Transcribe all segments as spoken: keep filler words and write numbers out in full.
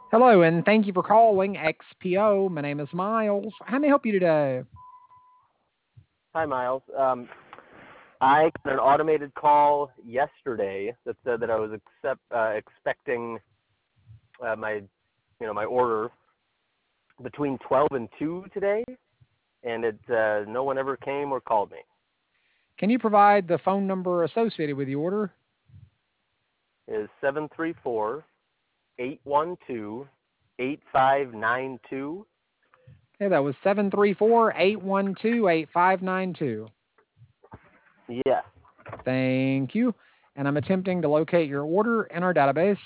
Hello, and thank you for calling X P O. My name is Miles. How may I help you today? Hi, Miles. Um, I got an automated call yesterday that said that I was accept, uh, expecting uh, my, you know, my order between twelve and two today, and it uh, no one ever came or called me. Can you provide the phone number associated with the order? It is seven three four, eight one two, eight five nine two. Okay, that was seven three four, eight one two, eight five nine two. Yes. Thank you. And I'm attempting to locate your order in our database.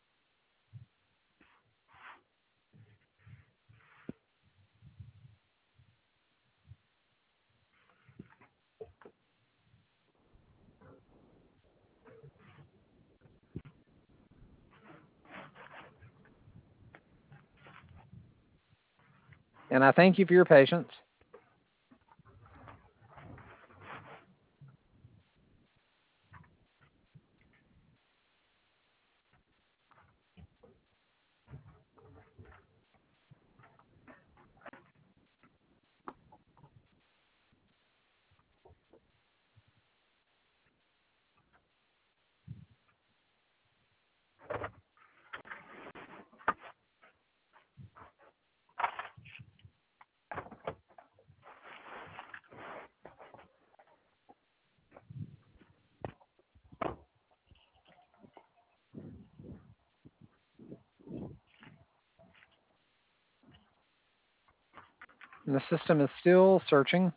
And I thank you for your patience. And the system is still searching.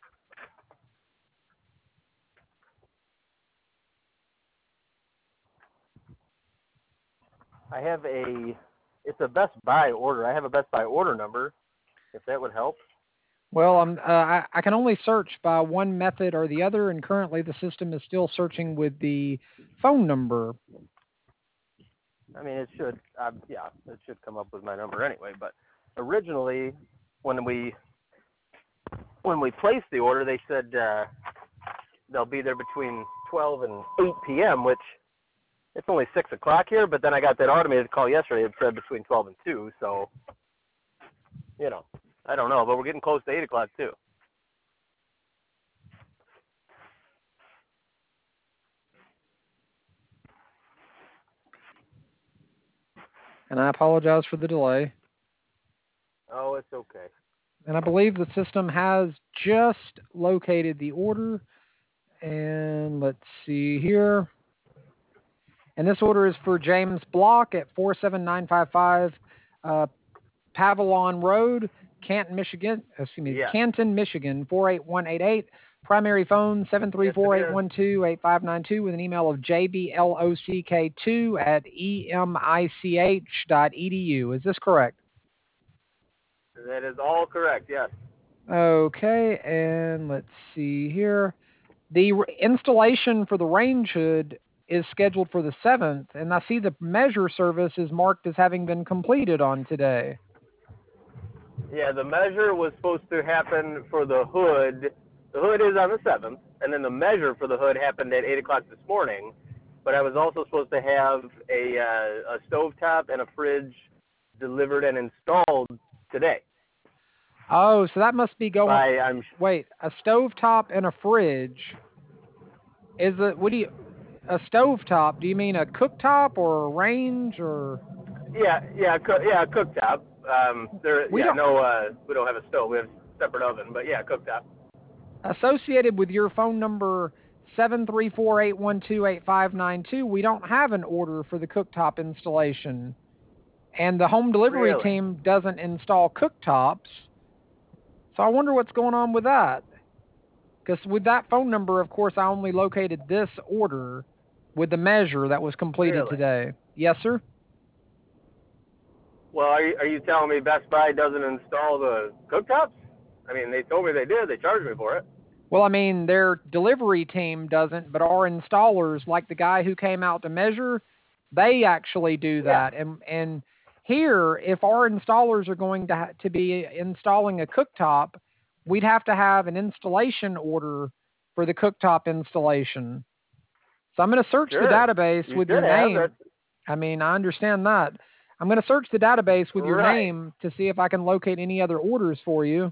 I have a. It's a Best Buy order. I have a Best Buy order number, if that would help. Well, I'm, uh, I, I can only search by one method or the other, and currently the system is still searching with the phone number. I mean, it should, uh, yeah, it should come up with my number anyway. But originally, when we when we placed the order, they said uh, they'll be there between twelve and eight p.m., which it's only six o'clock here. But then I got that automated call yesterday. It said between twelve and two. So, you know, I don't know, but we're getting close to eight o'clock too. And I apologize for the delay. Oh, it's okay. And I believe the system has just located the order. And let's see here. And this order is for James Block at four seven nine five five uh, Pavilon Road, Canton, Michigan. Excuse me, Yeah. Canton, Michigan, four eight one eight eight. Primary phone seven three four, eight one two, eight five nine two with an email of j b l o c k two at e m i c h dot e d u. Is this correct? That is all correct, yes. Okay, and let's see here. The re- installation for the range hood is scheduled for the seventh, and I see the measure service is marked as having been completed on today. Yeah, the measure was supposed to happen for the hood. The hood is on the seventh, and then the measure for the hood happened at eight o'clock this morning. But I was also supposed to have a uh, a stovetop and a fridge delivered and installed today. Oh, so that must be going. By I'm Wait, a stovetop and a fridge. Is it? What do you? A stovetop? Do you mean a cooktop or a range or? yeah yeah co- yeah cooktop. Um, there We yeah don't. no uh, we don't have a stove. We have a separate oven, but yeah cooktop. Associated with your phone number seven three four, eight one two, eight five nine two, we don't have an order for the cooktop installation. And the home delivery Really? team doesn't install cooktops. So I wonder what's going on with that. Because with that phone number, of course, I only located this order with the measure that was completed Really? today. Yes, sir? Well, are you, are you telling me Best Buy doesn't install the cooktops? I mean, they told me they did. They charged me for it. Well, I mean, their delivery team doesn't, but our installers, like the guy who came out to measure, they actually do Yeah. that. And and here, if our installers are going to ha- to be installing a cooktop, we'd have to have an installation order for the cooktop installation. So I'm going to search the Sure. database You with your should have. name. That's I mean, I understand that. I'm going to search the database with your Right. name to see if I can locate any other orders for you.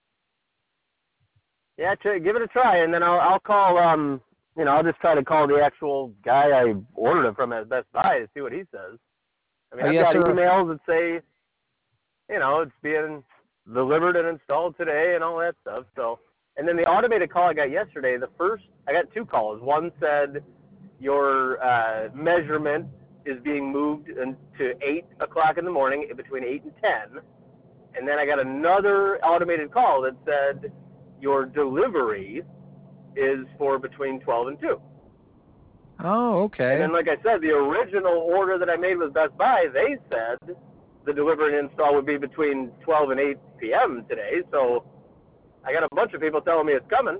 Yeah, try, give it a try, and then I'll I'll call. Um, you know, I'll just try to call the actual guy I ordered it from at Best Buy to see what he says. I mean, Oh, I've yes, got sir. emails that say, you know, it's being delivered and installed today and all that stuff. So, and then the automated call I got yesterday, the first, I got two calls. One said your uh, measurement is being moved to eight o'clock in the morning, between eight and ten. And then I got another automated call that said your delivery is for between twelve and two. Oh, okay. And then, like I said, the original order that I made with Best Buy, they said the delivery and install would be between twelve and eight p.m. today. So I got a bunch of people telling me it's coming.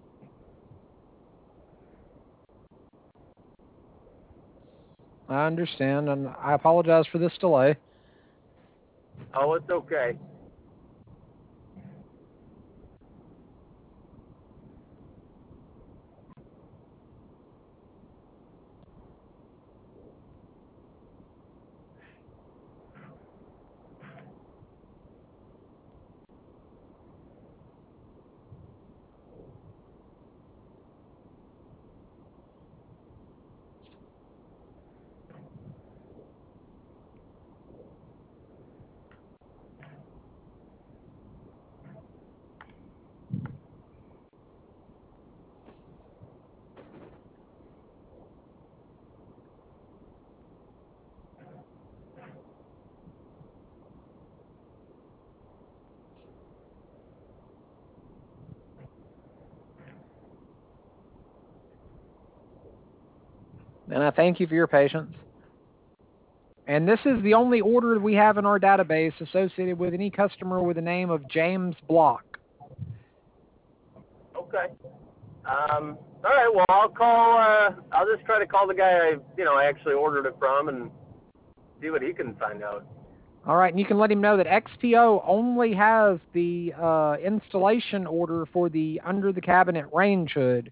I understand, and I apologize for this delay. Oh, it's okay. And I thank you for your patience. And this is the only order we have in our database associated with any customer with the name of James Block. Okay. Um, all right. Well, I'll call. Uh, I'll just try to call the guy I, you know, I actually ordered it from and see what he can find out. All right, and you can let him know that X P O only has the uh, installation order for the under the cabinet range hood.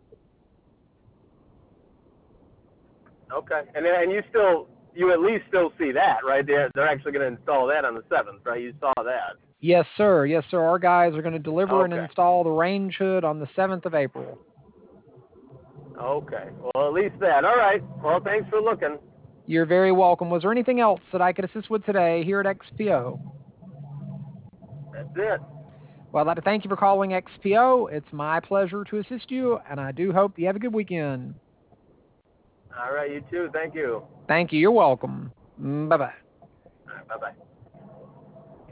Okay. And and you still, you at least still see that, right? They're they're actually going to install that on the seventh, right? You saw that. Yes, sir. Yes, sir. Our guys are going to deliver and Okay. install the range hood on the seventh of April. Okay. Well, at least that. All right. Well, thanks for looking. You're very welcome. Was there anything else that I could assist with today here at X P O? That's it. Well, I'd like to thank you for calling X P O. It's my pleasure to assist you, and I do hope you have a good weekend. All right. You too. Thank you. Thank you. You're welcome. Bye-bye. All right. Bye-bye.